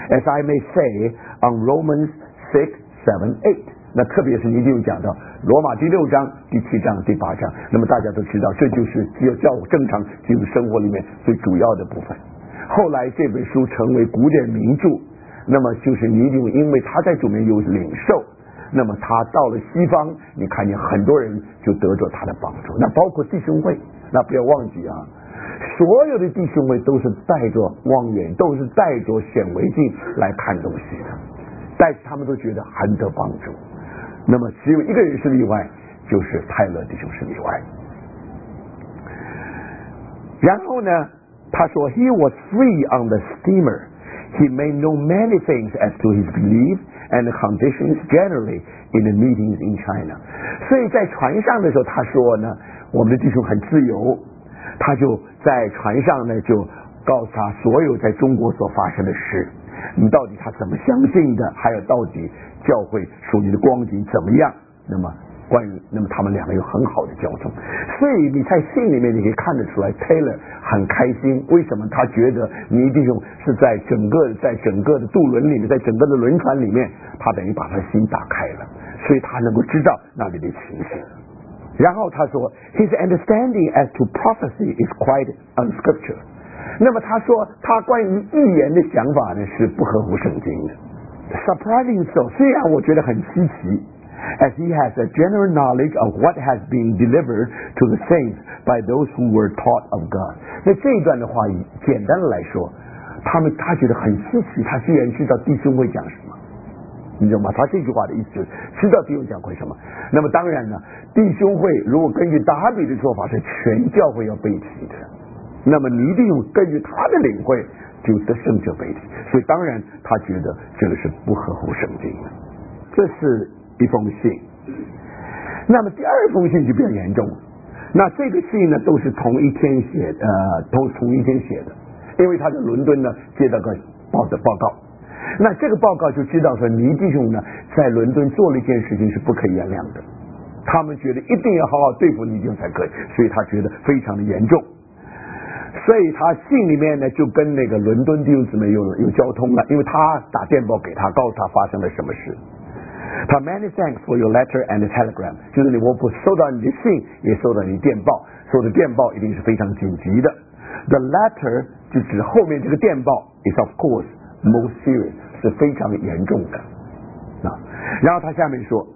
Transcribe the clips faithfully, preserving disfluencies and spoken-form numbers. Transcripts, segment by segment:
as I may say on Romans six, seven, eight。那特别是你一定讲到罗马第六章、第七章、第八章，那么大家都知道，这就是只有叫我正常进入生活里面最主要的部分。后来这本书成为古典名著，那么就是你一定因为他在主面有领受，那么他到了西方，你看见很多人就得着他的帮助，那包括弟兄会，那不要忘记啊，所有的弟兄会都是带着望远，都是带着显微镜来看东西的，但是他们都觉得很得帮助。那么只有一个人是例外，就是泰勒弟兄是例外。然后呢，他说 He was free on the steamer. He made know many things as to his belief and the conditions generally in the meetings in China. 所以在船上的时候，他说呢，我们的弟兄很自由，他就在船上呢就告诉他所有在中国所发生的事，你到底他怎么相信的，还有到底教会属灵的光景怎么样，那么关于那么他们两个有很好的交通。所以你在信里面你可以看得出来 Taylor 很开心，为什么他觉得尼弟兄是在整个在整个的渡轮里面，在整个的轮船里面，他等于把他的心打开了，所以他能够知道那里的情形。然后他说 His understanding as to prophecy is quite unscriptural。 那么他说他关于预言的想法呢是不合乎圣经的。 Surprising so， 虽然我觉得很稀奇， as he has a general knowledge of what has been delivered to the saints by those who were taught of God。 那这一段的话简单的来说，他们他觉得很稀奇，他居然知道弟兄会讲什么，你知道吗？他这句话的意思就是知道弟兄讲会什么。那么当然呢，弟兄会如果根据达比的说法是全教会要被提的，那么你一定根据他的领会就得胜者被提，所以当然他觉得这个是不合乎圣经的。这是一封信。那么第二封信就比较严重了，那这个信呢都是同一天写的，呃，都同一天写的，因为他在伦敦呢接到个报的报告，那这个报告就知道说尼弟兄呢在伦敦做了一件事情是不可以原谅的，他们觉得一定要好好对付尼弟兄才可以，所以他觉得非常的严重。所以他信里面呢就跟那个伦敦弟兄姊妹有有交通了，因为他打电报给他，告诉他发生了什么事。他 Many thanks for your letter and the telegram， 就是你我收到你的信，也收到你的电报，收的电报一定是非常紧急的。The letter 就指后面这个电报 is of course most serious， 是非常严重的。啊，然后他下面说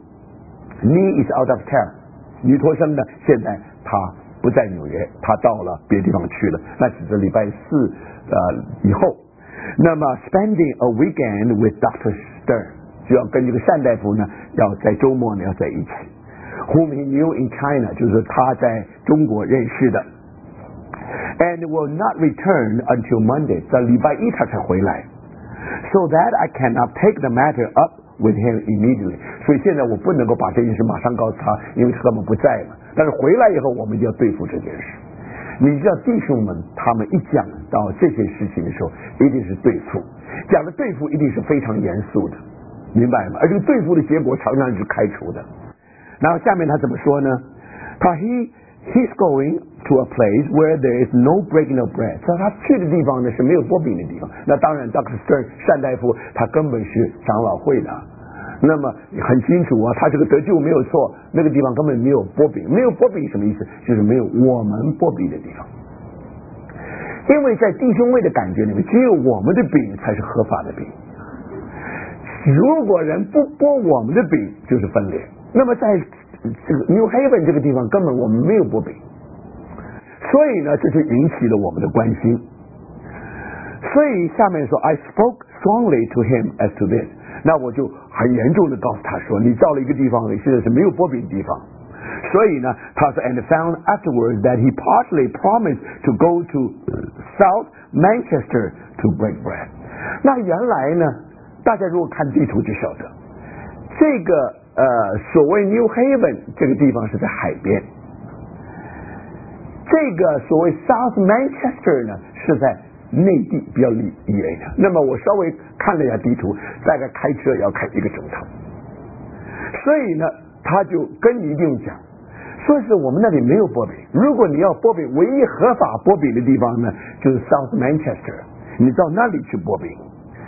Ni is out of town， 尼托生呢现在他不在纽约，他到了别的地方去了，那只是礼拜四呃以后。那么 spending a weekend with Doctor Stern， 就要跟这个单大夫呢要在周末呢要在一起。Whom he knew in China， 就是他在中国认识的。And will not return until Monday， 在礼拜一他才回来。So that I cannot take the matter up with him immediately， 所以现在我不能够把这件事马上告诉他，因为他根本不在嘛。但是回来以后我们就要对付这件事。你知道弟兄们他们一讲到这些事情的时候一定是对付，讲的对付一定是非常严肃的，明白吗？而这个对付的结果常常是开除的。然后下面他怎么说呢？他 he he's going to a place where there is no breaking of bread， 所以他去的地方呢是没有剥饼的地方。那当然 Doctor Stern 单大夫他根本是长老会的，那么很清楚啊，他这个得救没有错，那个地方根本没有剥饼，没有剥饼什么意思？就是没有我们剥饼的地方。因为在弟兄会的感觉里面，只有我们的饼才是合法的饼，如果人不剥我们的饼就是分裂。那么在这个 New Haven 这个地方根本我们没有剥饼，所以呢这就引起了我们的关心。所以下面说 I spoke strongly to him as to this， 那我就很严重的告诉他说，你到了一个地方，你现在是没有剥饼的地方。所以呢他说 and found afterwards that he partly promised to go to South Manchester to break bread。 那原来呢大家如果看地图就晓得，这个呃所谓 New Haven 这个地方是在海边，这个所谓 South Manchester 呢是在内地比较离远的。那么我稍微看了一下地图，大概开车也要开一个钟头。所以呢他就跟你一定讲，说是我们那里没有剥饼，如果你要剥饼，唯一合法剥饼的地方呢就是 South Manchester， 你到那里去剥饼。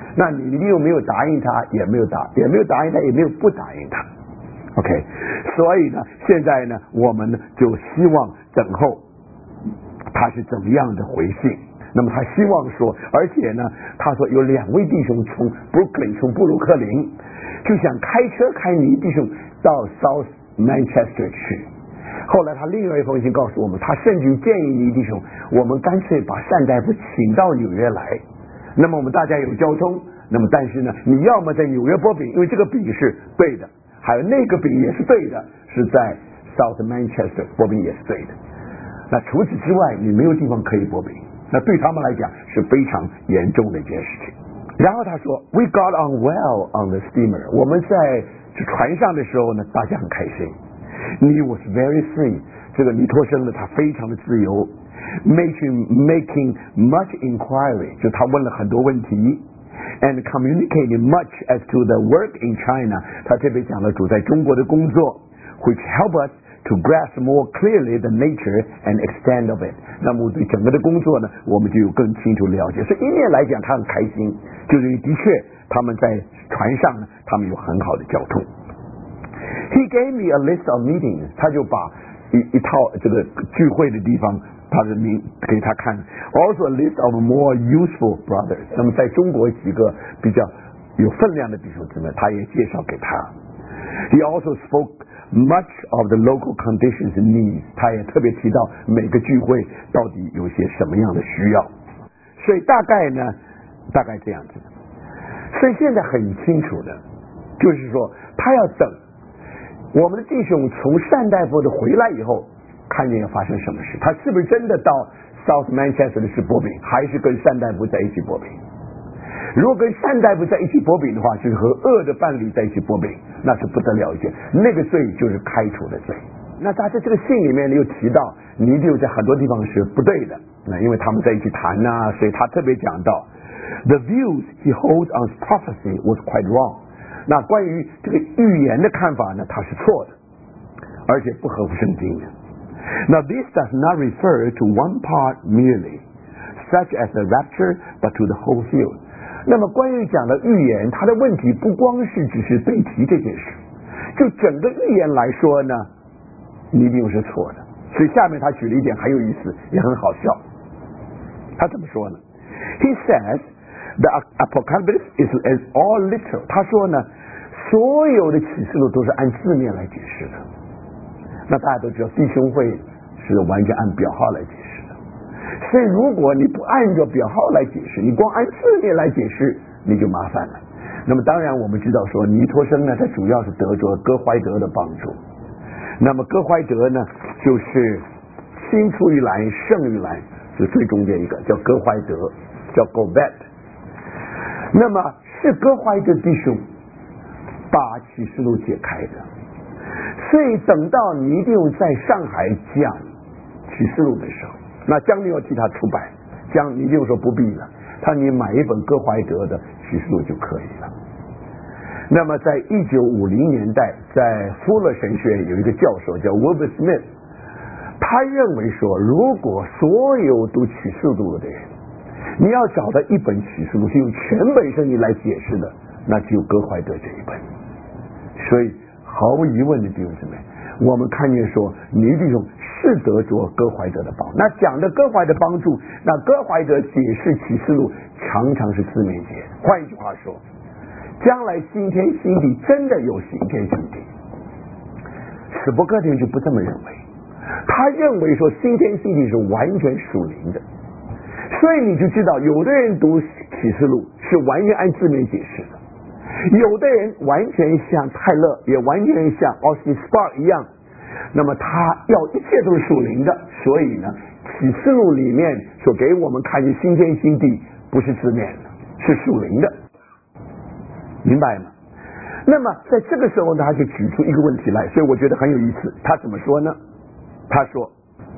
那你又没有答应他，也没有答，也没有答应他，也没有不答应他。OK， 所以呢，现在呢，我们呢就希望等候他是怎么样的回信。那么他希望说，而且呢，他说有两位弟兄从 Brooklyn 从布鲁克林就想开车开你弟兄到 South Manchester 去。后来他另外一封信告诉我们，他甚至建议你弟兄，我们干脆把单大夫请到纽约来，那么我们大家有交通。那么但是呢，你要么在纽约剥饼，因为这个饼是对的，还有那个饼也是对的，是在 South Manchester 剥饼也是对的。那除此之外，你没有地方可以剥饼，那对他们来讲是非常严重的一件事情。然后他说 We got on well on the steamer， 我们在船上的时候呢，大家很开心。He was very free， 这个尼托生呢，他非常的自由 ，making making much inquiry， 就他问了很多问题 ，and communicating much as to the work in China， 他特别讲了主在中国的工作 ，which help us to grasp more clearly the nature and extent of it。那么对整个的工作呢，我们就有更清楚了解。所以一面来讲，他很开心，就是因为的确他们在船上呢，他们有很好的交通。He gave me a list of meetings， 他就把一一套这个聚会的地方，他的名给他看。Also a list of more useful brothers， 那么在中国几个比较有分量的弟兄姊妹，他也介绍给他。He also spoke much of the local conditions and needs， 他也特别提到每个聚会到底有些什么样的需要。所以大概呢，大概这样子。所以现在很清楚的，就是说他要等。我们的弟兄从单大夫的回来以后，看见要发生什么事，他是不是真的到 South Manchester 去剥饼，还是跟单大夫在一起剥饼？如果跟单大夫在一起剥饼的话，就是和恶的伴侣在一起剥饼，那是不得了一件，那个罪就是开除的罪。那他在这个信里面又提到，尼弟兄在很多地方是不对的，那因为他们在一起谈啊，所以他特别讲到 The views he holds on prophecy was quite wrong。那关于这个预言的看法呢，它是错的，而且不合乎圣经的。Now this does not refer to one part merely, such as the rapture, but to the whole field. 那么关于讲的预言，它的问题不光是只是被提这件事，就整个预言来说呢，你一定是错的。所以下面他举了一点很有意思，也很好笑。他怎么说呢 ？He says.The apocalypse is, is all literal。他说呢，所有的启示录都是按字面来解释的。那大家都知道，弟兄会是完全按表号来解释的。所以如果你不按照表号来解释，你光按字面来解释，你就麻烦了。那么当然我们知道说，尼托生呢，他主要是得着哥怀德的帮助。那么哥怀德呢，就是青出于蓝胜于蓝，是最中间一个叫哥怀德，叫 Govet。那么是哥怀德弟兄把启示录解开的，所以等到尼弟兄在上海讲启示录的时候，那江宁要替他出版，江尼弟兄说不必了，他你买一本哥怀德的启示录就可以了。那么在一九五零年代，在富勒神学院有一个教授叫 Wilbur Smith， 他认为说，如果所有读启示录的人，你要找到一本启示录是用全本圣经来解释的，那只有哥怀德这一本。所以毫无疑问的弟兄姊妹，我们看见说尼弟兄是得着哥怀德的帮，那讲的哥怀德帮助，那哥怀德解释启示录常常是字面解。换一句话说，将来新天新地真的有新天新地，史伯克弟兄就不这么认为，他认为说新天新地是完全属灵的。所以你就知道，有的人读启示录是完全按字面解释的，有的人完全像泰勒，也完全像奥斯汀斯巴一样，那么他要一切都是属灵的。所以呢，启示录里面所给我们看见新天新地不是字面的，是属灵的，明白吗？那么在这个时候呢，他就举出一个问题来，所以我觉得很有意思。他怎么说呢？他说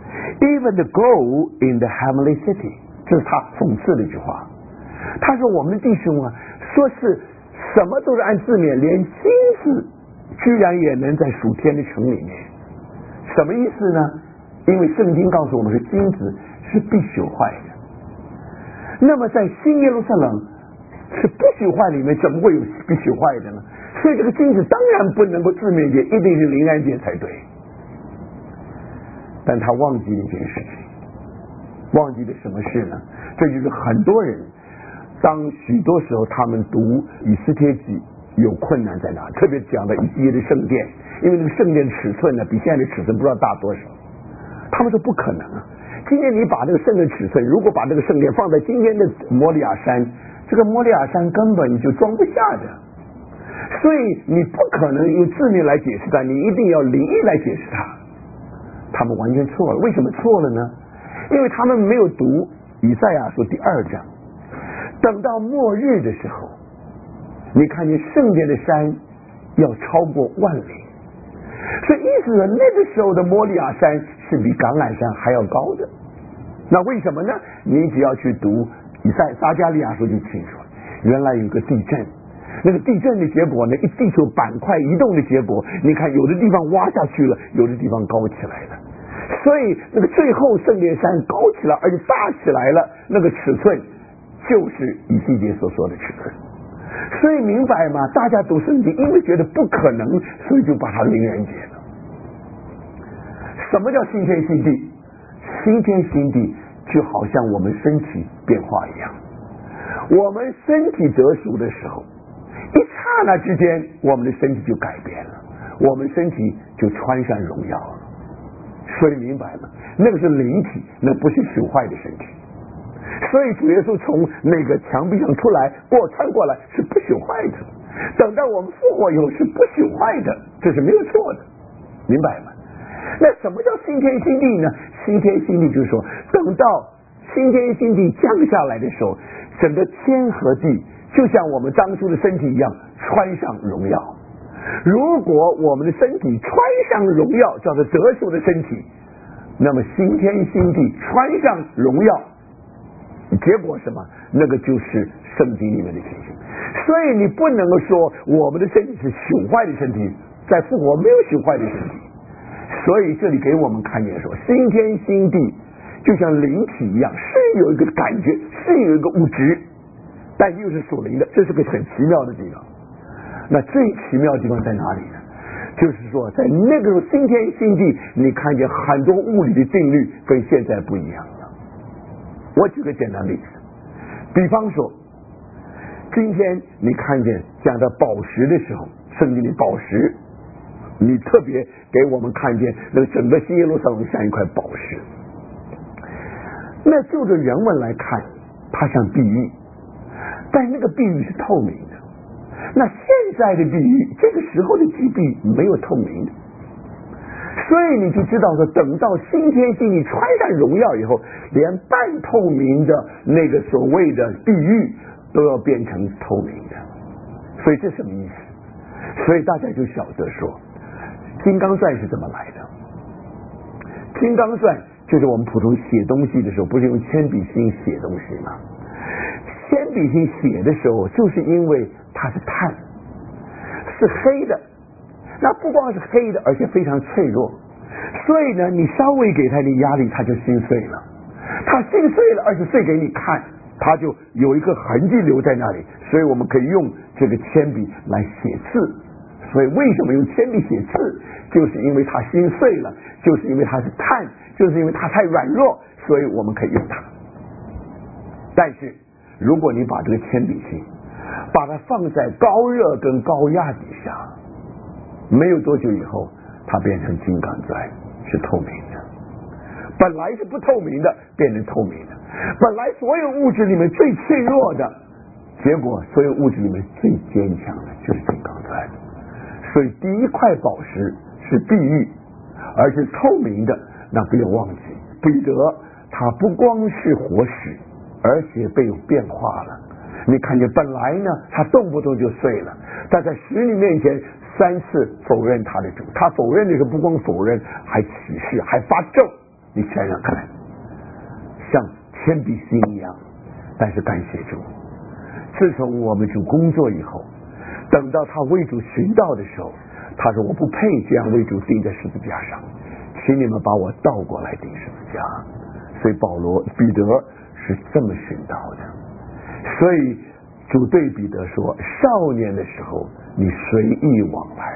Even the gold in the heavenly city，这是他讽刺的一句话。他说我们弟兄啊，说是什么都是按字面，连金子居然也能在属天的城里面，什么意思呢？因为圣经告诉我们是金子是必朽坏的，那么在新耶路撒冷是不朽坏里面怎么会有不朽坏的呢？所以这个金子当然不能够字面节，一定是灵安节才对。但他忘记了一件事情，忘记了什么事呢？这就是很多人当许多时候他们读以斯帖记有困难在哪，特别讲的以色列的圣殿，因为那个圣殿的尺寸呢比现在的尺寸不知道大多少，他们说不可能啊。今天你把这个圣殿尺寸，如果把这个圣殿放在今天的摩利亚山，这个摩利亚山根本就装不下的，所以你不可能用字面来解释它，你一定要灵意来解释它。他们完全错了，为什么错了呢？因为他们没有读以赛亚书第二章，等到末日的时候，你看见圣殿的山要超过万里，所以意思是那个时候的摩利亚山是比橄榄山还要高的。那为什么呢？你只要去读以赛撒迦利亚书就清楚了，原来有个地震，那个地震的结果呢，一地球板块移动的结果，你看有的地方挖下去了，有的地方高起来了，所以那个最后圣殿山高起来而且大起来了，那个尺寸就是以西结所说的尺寸。所以明白吗？大家读圣经因为觉得不可能，所以就把它灵人节了。什么叫新天新地？新天新地就好像我们身体变化一样，我们身体得赎的时候，一刹那之间我们的身体就改变了，我们身体就穿上荣耀了。所以明白吗？那个是灵体，那不是朽坏的身体。所以主耶稣从那个墙壁上出来过穿过来是不朽坏的，等到我们复活以后是不朽坏的，这是没有错的，明白吗？那什么叫新天新地呢？新天新地就是说，等到新天新地降下来的时候，整个天和地就像我们当初的身体一样穿上荣耀。如果我们的身体穿上荣耀，叫做得赎的身体，那么新天新地穿上荣耀，结果什么？那个就是圣经里面的情形。所以你不能够说我们的身体是朽坏的身体，在复活没有朽坏的身体。所以这里给我们看见说，新天新地就像灵体一样，是有一个感觉，是有一个物质，但又是属灵的，这是个很奇妙的地方。那最奇妙的地方在哪里呢？就是说在那个新天新地，你看见很多物理的定律跟现在不一样了。我举个简单例子，比方说今天你看见讲到宝石的时候，圣经里宝石，你特别给我们看见那个整个新耶路撒冷像一块宝石，那就着人文来看它像碧玉，但那个碧玉是透明的。那现在的碧玉，这个时候的金币没有透明的，所以你就知道说，等到新天新地穿上荣耀以后，连半透明的那个所谓的碧玉都要变成透明的。所以这什么意思？所以大家就晓得说，金刚钻是怎么来的？金刚钻就是我们普通写东西的时候，不是用铅笔芯写东西吗？铅笔芯写的时候，就是因为它是碳，是黑的，那不光是黑的，而且非常脆弱，所以呢，你稍微给它一点压力，它就心碎了。它心碎了，而且碎给你看，它就有一个痕迹留在那里。所以我们可以用这个铅笔来写字。所以为什么用铅笔写字？就是因为它心碎了，就是因为它是碳，就是因为它太软弱，所以我们可以用它。但是如果你把这个铅笔芯把它放在高热跟高压底下，没有多久以后，它变成金刚钻，是透明的。本来是不透明的，变成透明的。本来所有物质里面最脆弱的，结果所有物质里面最坚强的就是金刚钻。所以第一块宝石是碧玉，而且透明的。那不要忘记，彼得他不光是活石，而且被变化了。你看见本来呢，他动不动就碎了，但在使女面前三次否认他的主。他否认的时候不光否认，还起誓，还发咒。你想想看，像铅笔芯一样。但是感谢主，自从我们主工作以后，等到他为主寻道的时候，他说我不配这样为主钉在十字架上，请你们把我倒过来钉十字架。所以保罗彼得是这么寻道的。所以主对彼得说：少年的时候，你随意往来，